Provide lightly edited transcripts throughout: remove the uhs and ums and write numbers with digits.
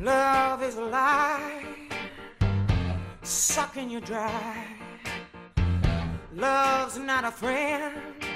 Love is a lie, sucking you dry. Love's not a friend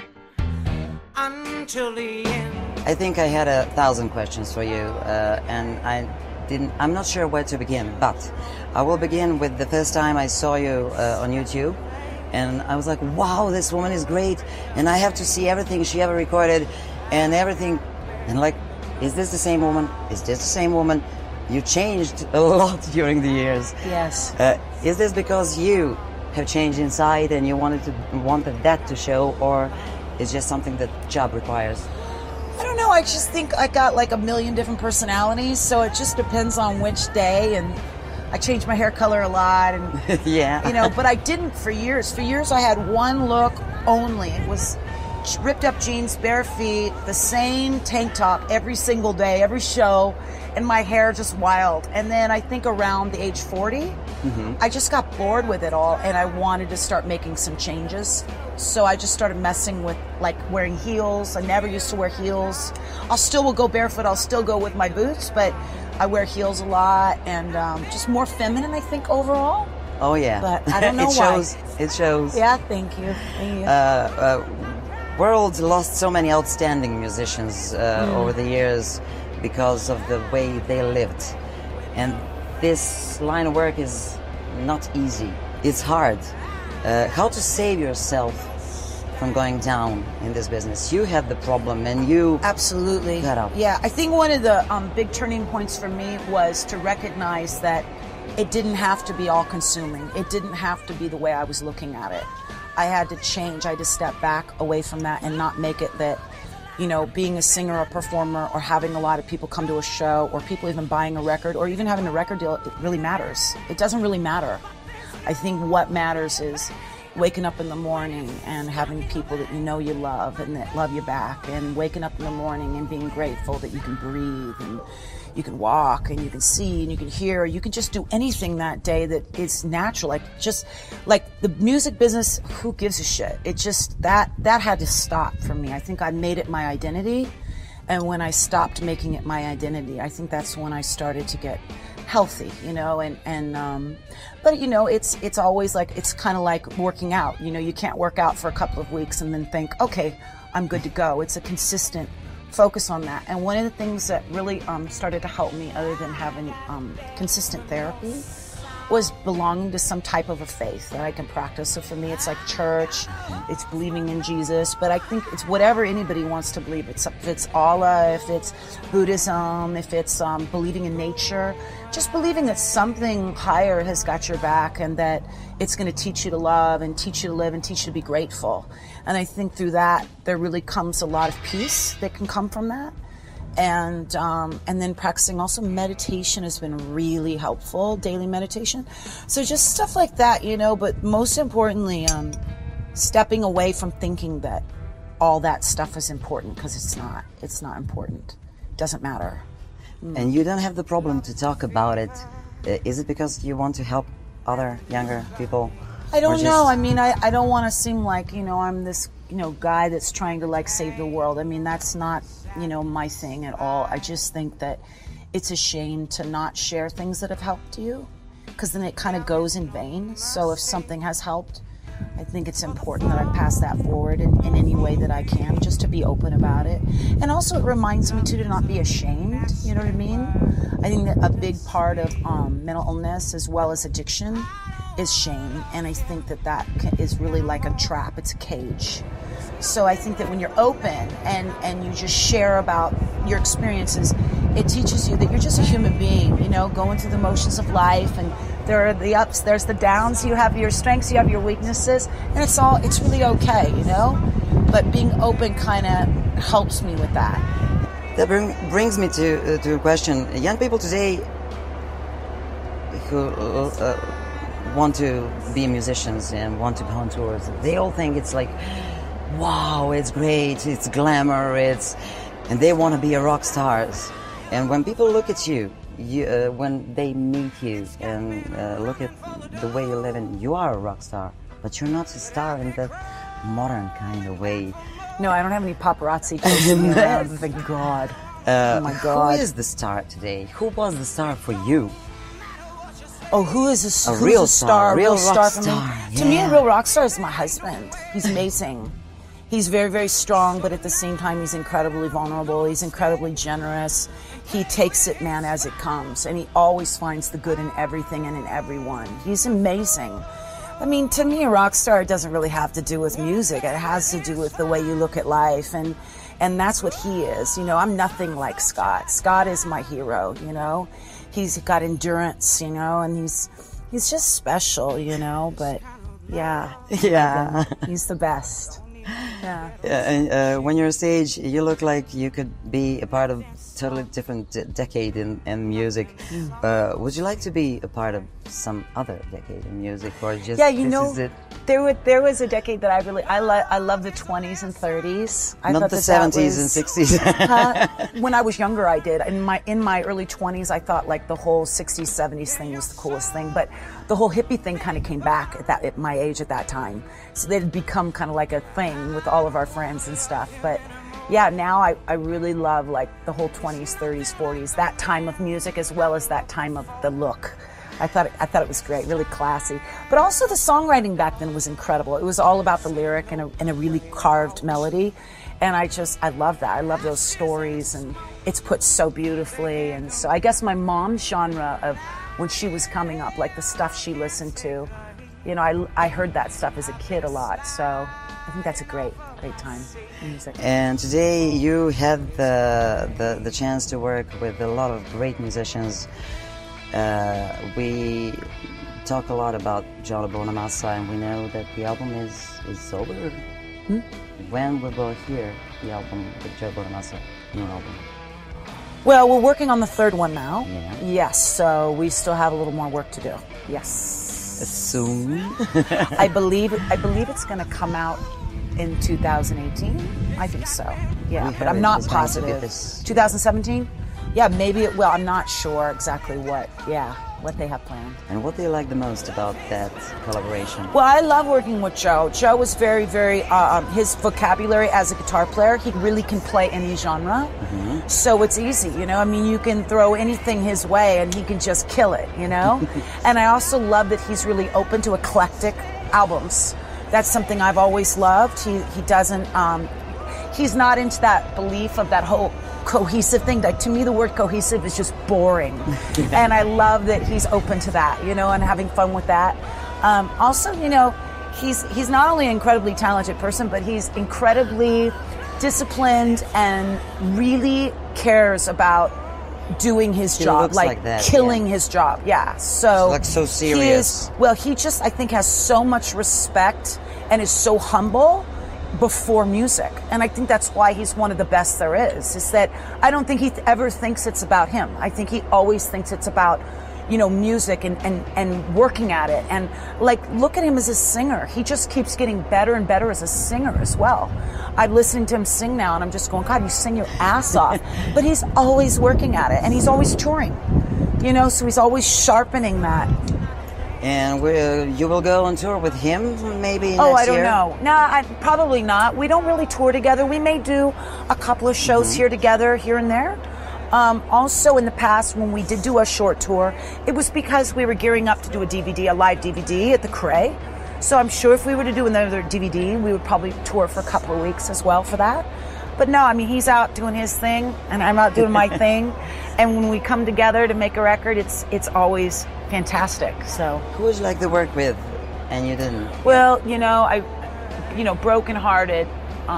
until the end. I think I had 1,000 questions for you, and I'm not sure where to begin, but I will begin with the first time I saw you on YouTube, and I was like, wow, this woman is great, and I have to see everything she ever recorded, and everything, and like, is this the same woman? Is this the same woman? You changed a lot during the years. Yes. Is this because you have changed inside and you wanted that to show, or is just something that job requires? I don't know. I just think I got like a million different personalities, so it just depends on which day. And I changed my hair color a lot, and yeah, you know. But I didn't for years. For years, I had one look only. It was ripped up jeans, bare feet, the same tank top every single day, every show, and my hair just wild. And then I think around the age 40, I just got bored with it all, and I wanted to start making some changes. So I just started messing with like wearing heels. I never used to wear heels. Will go barefoot. I'll still go with my boots, but I wear heels a lot, and just more feminine, I think, overall. Oh yeah. But I don't know why. It shows. Yeah, thank you. World lost so many outstanding musicians over the years because of the way they lived, and this line of work is not easy. It's hard. How to save yourself from going down in this business? You had the problem, and you absolutely got up. Yeah, I think one of the big turning points for me was to recognize that it didn't have to be all-consuming. It didn't have to be the way I was looking at it. I had to change. I had to step back away from that and not make it that, you know, being a singer or performer or having a lot of people come to a show or people even buying a record or even having a record deal, it really matters. It doesn't really matter. I think what matters is waking up in the morning and having people that you know you love and that love you back, and waking up in the morning and being grateful that you can breathe and you can walk and you can see and you can hear. You can just do anything that day that is natural. Like just like the music business, who gives a shit? It just that had to stop for me. I think I made it my identity, and when I stopped making it my identity, I think that's when I started to get healthy, you know, but you know, it's always like, it's kind of like working out. You know, you can't work out for a couple of weeks and then think, okay, I'm good to go. It's a consistent focus on that. And one of the things that really started to help me, other than having consistent therapy, was belonging to some type of a faith that I can practice. So for me, it's like church, it's believing in Jesus, but I think it's whatever anybody wants to believe. If it's Allah, if it's Buddhism, if it's believing in nature, just believing that something higher has got your back and that it's going to teach you to love and teach you to live and teach you to be grateful. And I think through that, there really comes a lot of peace that can come from that. And then practicing also meditation has been really helpful, daily meditation. So just stuff like that, you know, but most importantly, stepping away from thinking that all that stuff is important, because it's not important. It doesn't matter. And you don't have the problem to talk about it. Is it because you want to help other younger people? I don't know. I mean, I don't want to seem like, you know, I'm this, you know, guy that's trying to like save the world. I mean, that's not, you know, my thing at all. I just think that it's a shame to not share things that have helped you, because then it kind of goes in vain. So if something has helped, I think it's important that I pass that forward in any way that I can, just to be open about it. And also it reminds me too to not be ashamed, you know what I mean? I think that a big part of mental illness as well as addiction is shame. And I think that is really like a trap. It's a cage. So I think that when you're open and you just share about your experiences, it teaches you that you're just a human being, you know, going through the motions of life, and there are the ups, there's the downs, you have your strengths, you have your weaknesses, and it's really okay, you know? But being open kind of helps me with that. That brings me to a question. Young people today who want to be musicians and want to go on tours, they all think it's like, wow, it's great, it's glamour, and they want to be a rock stars. And when people look at you, when they meet you and look at the way you live, and you are a rock star, but you're not a star in the modern kind of way. No, I don't have any paparazzi chasing me around, thank God. Oh my God. Who is the star today? Who was the star for you? Oh, who is a real star, A real real rock star for me? star, To me, yeah. a real rock star is my husband. He's amazing. He's very, very strong, but at the same time, he's incredibly vulnerable. He's incredibly generous. He takes it, man, as it comes, and he always finds the good in everything and in everyone. He's amazing. I mean, to me, a rock star doesn't really have to do with music. It has to do with the way you look at life, and that's what he is. You know, I'm nothing like Scott. Scott is my hero, you know. He's got endurance, you know, and he's just special, you know, but yeah. Yeah. He's the best. Yeah. And when you're on stage, you look like you could be a part of totally different decade in music. Would you like to be a part of some other decade in music, or just Yeah, you this know, is it? there was a decade that I love the 20s and 30s. I Not thought the that 70s was- and 60s. When I was younger, I did. In my early 20s, I thought like the whole 60s, 70s thing was the coolest thing. But the whole hippie thing kind of came back at my age at that time. So it had become kind of like a thing with all of our friends and stuff. But yeah, now I really love like the whole 20s, 30s, 40s, that time of music as well as that time of the look. I thought it was great, really classy. But also the songwriting back then was incredible. It was all about the lyric and a really carved melody. And I love that. I love those stories, and it's put so beautifully. And so I guess my mom's genre of when she was coming up, like the stuff she listened to, you know, I heard that stuff as a kid a lot. So I think that's a great time in music. And today you had the chance to work with a lot of great musicians. We talk a lot about Joe Bonamassa, and we know that the album is over. When we will hear the album with Joe Bonamassa, new album? Well, we're working on the third one now. Yeah. Yes, so we still have a little more work to do. Yes. Soon. I believe it's going to come out in 2018. I think so. Yeah, We but heard I'm it not was going to be positive. this- 2017? Yeah, maybe it will. I'm not sure exactly what they have planned. And what do you like the most about that collaboration? Well, I love working with Joe. Joe was very, very, his vocabulary as a guitar player, he really can play any genre. So it's easy, you know? I mean, you can throw anything his way and he can just kill it, you know? And I also love that he's really open to eclectic albums. That's something I've always loved. He doesn't, he's not into that belief of that whole cohesive thing. Like, to me, the word cohesive is just boring. And I love that he's open to that, you know, and having fun with that. Also, you know, he's not only an incredibly talented person, but he's incredibly disciplined and really cares about doing his job, looks like that, killing yeah. his job. Yeah. So Like so he serious. he just, I think, has so much respect and is so humble before music. And I think that's why he's one of the best there is that I don't think he ever thinks it's about him. I think he always thinks it's about, you know, music and working at it. And like, look at him as a singer. He just keeps getting better and better as a singer as well. I'm listening to him sing now and I'm just going, God, you sing your ass off. But he's always working at it and he's always touring, you know, so he's always sharpening that. And you will go on tour with him maybe next Oh, I don't year? know. No, probably not. We don't really tour together. We may do a couple of shows here together, here and there. Also, in the past, when we did do a short tour, it was because we were gearing up to do a live DVD at the Cray. So I'm sure if we were to do another DVD, we would probably tour for a couple of weeks as well for that. But no, I mean, he's out doing his thing, and I'm out doing my thing. And when we come together to make a record, it's always fantastic. So. Who would you like to work with and you didn't? Well, brokenhearted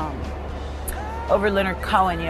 over Leonard Cohen.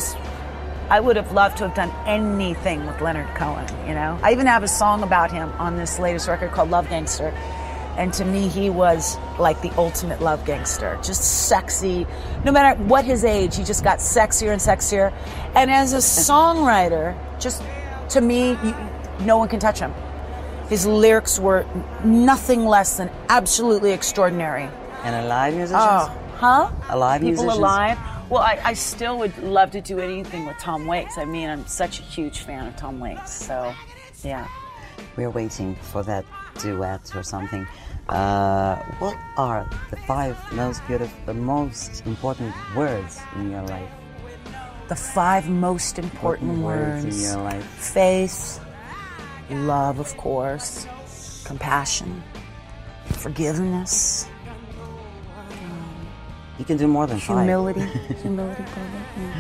I would have loved to have done anything with Leonard Cohen, you know. I even have a song about him on this latest record called Love Gangster. And to me, he was like the ultimate love gangster. Just sexy. No matter what his age, he just got sexier and sexier. And as a songwriter, just to me, no one can touch him. His lyrics were nothing less than absolutely extraordinary. And a live musician? Oh, huh? Alive People musicians? alive? Well, I still would love to do anything with Tom Waits. I mean, I'm such a huge fan of Tom Waits. So, yeah. We're waiting for that duet or something. What are the 5 most important words in your life? The 5 most important words in your life. Faith, love, of course, compassion, forgiveness, You can do more than 5. humility. Humility, probably.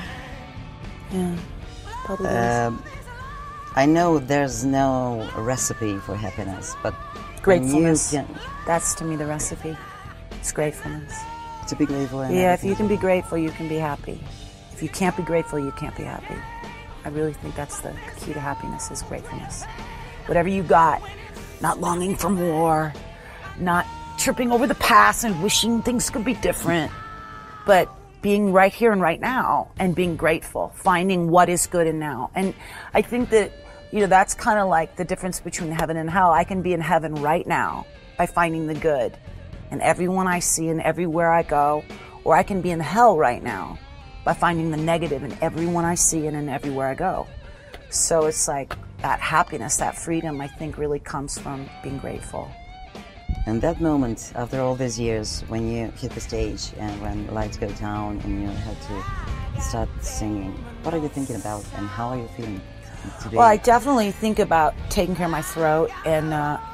Yeah, probably is. I know there's no recipe for happiness, but Gratefulness. when you That's to me the recipe. It's gratefulness. to be grateful. And Yeah, if everything. you can be grateful, you can be happy. If you can't be grateful, you can't be happy. I really think that's the key to happiness is gratefulness. Whatever you got, not longing for more, not tripping over the past and wishing things could be different, but being right here and right now and being grateful, finding what is good in now. And I think that, that's kind of like the difference between heaven and hell. I can be in heaven right now by finding the good in everyone I see and everywhere I go, or I can be in hell right now by finding the negative in everyone I see and in everywhere I go. So it's like that happiness, that freedom, I think really comes from being grateful. And that moment, after all these years, when you hit the stage and when lights go down and you have to start singing, what are you thinking about and how are you feeling today? Well, I definitely think about taking care of my throat and,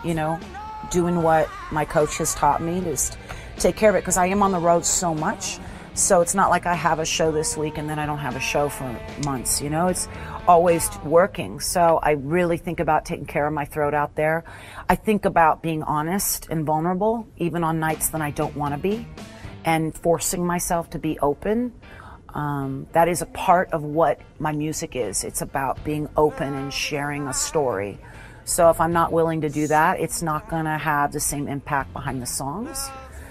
doing what my coach has taught me, just take care of it, because I am on the road so much. So it's not like I have a show this week and then I don't have a show for months, It's always working. So I really think about taking care of my throat out there. I think about being honest and vulnerable, even on nights that I don't want to be, and forcing myself to be open. That is a part of what my music is. It's about being open and sharing a story. So if I'm not willing to do that, it's not going to have the same impact behind the songs.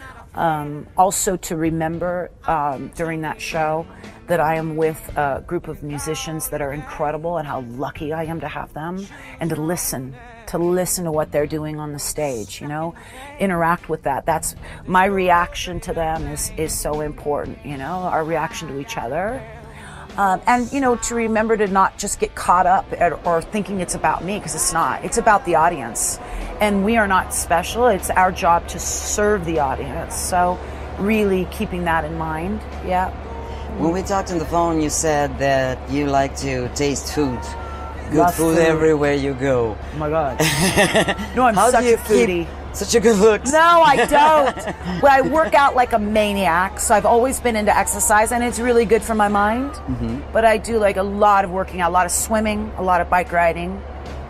Also to remember during that show that I am with a group of musicians that are incredible and how lucky I am to have them, and to listen to what they're doing on the stage, interact with that. That's my reaction to them is so important, our reaction to each other. And to remember to not just get caught up or thinking it's about me, because it's not. It's about the audience. And we are not special. It's our job to serve the audience. So really keeping that in mind. Yeah. When we talked on the phone, you said that you like to taste food. Good Love food food. everywhere you go. Oh my God. No, I'm How such do you a foodie. keep such a good looks? No, I don't. Well, I work out like a maniac, so I've always been into exercise, and it's really good for my mind. Mm-hmm. But I do like a lot of working out, a lot of swimming, a lot of bike riding,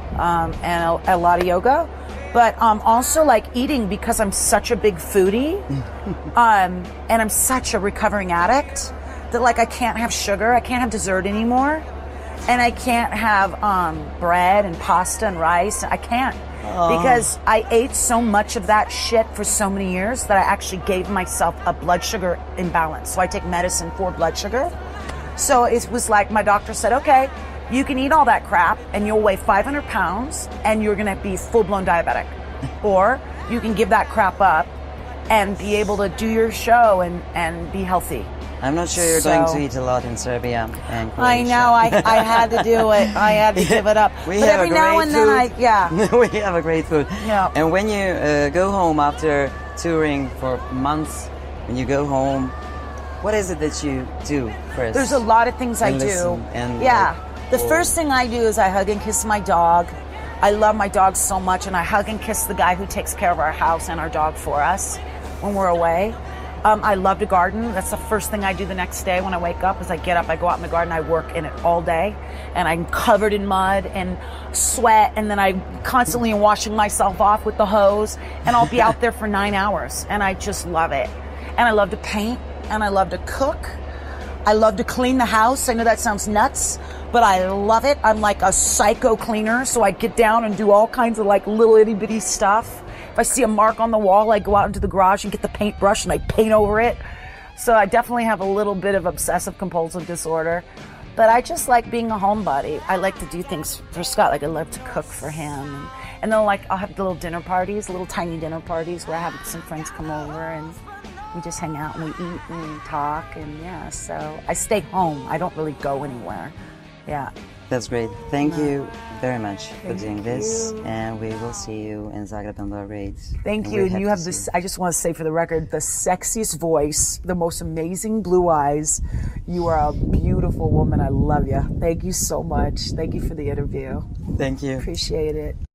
and a lot of yoga. But also like eating, because I'm such a big foodie, and I'm such a recovering addict that like I can't have sugar, I can't have dessert anymore, and I can't have bread and pasta and rice. I can't. Because I ate so much of that shit for so many years that I actually gave myself a blood sugar imbalance. So I take medicine for blood sugar. So it was like my doctor said, okay, you can eat all that crap and you'll weigh 500 pounds and you're going to be full-blown diabetic. Or you can give that crap up and be able to do your show and be healthy. I'm not sure you're going to eat a lot in Serbia and Croatia. I know, I had to do it. I had to give it up. We but have every a now great and then food. yeah. We have a great food. Yeah. And when you go home after touring for months, when you go home, what is it that you do first? There's a lot of things I And do. listen and Yeah. The or- first thing I do is I hug and kiss my dog. I love my dog so much, and I hug and kiss the guy who takes care of our house and our dog for us when we're away. I love to garden. That's the first thing I do the next day when I wake up. Is I get up, I go out in the garden, I work in it all day, and I'm covered in mud and sweat, and then I constantly am washing myself off with the hose, and I'll be out there for 9 hours, and I just love it. And I love to paint, and I love to cook. I love to clean the house. I know that sounds nuts, but I love it. I'm like a psycho cleaner, so I get down and do all kinds of like little itty bitty stuff. If I see a mark on the wall, I go out into the garage and get the paintbrush and I paint over it. So I definitely have a little bit of obsessive compulsive disorder, but I just like being a homebody. I like to do things for Scott. Like I love to cook for him. And then like I'll have little dinner parties, little tiny dinner parties where I have some friends come over and we just hang out and we eat and we talk. And yeah, so I stay home. I don't really go anywhere. Yeah. That's great. Thank you very much for doing this, you. and we will see you in Zagreb and Belgrade. Thank And you. we're And happy you have to this, see I just want to say for the record, the sexiest voice, the most amazing blue eyes. You are a beautiful beautiful woman. I love you. Thank you so much. Thank you for the interview. Thank you. Appreciate it.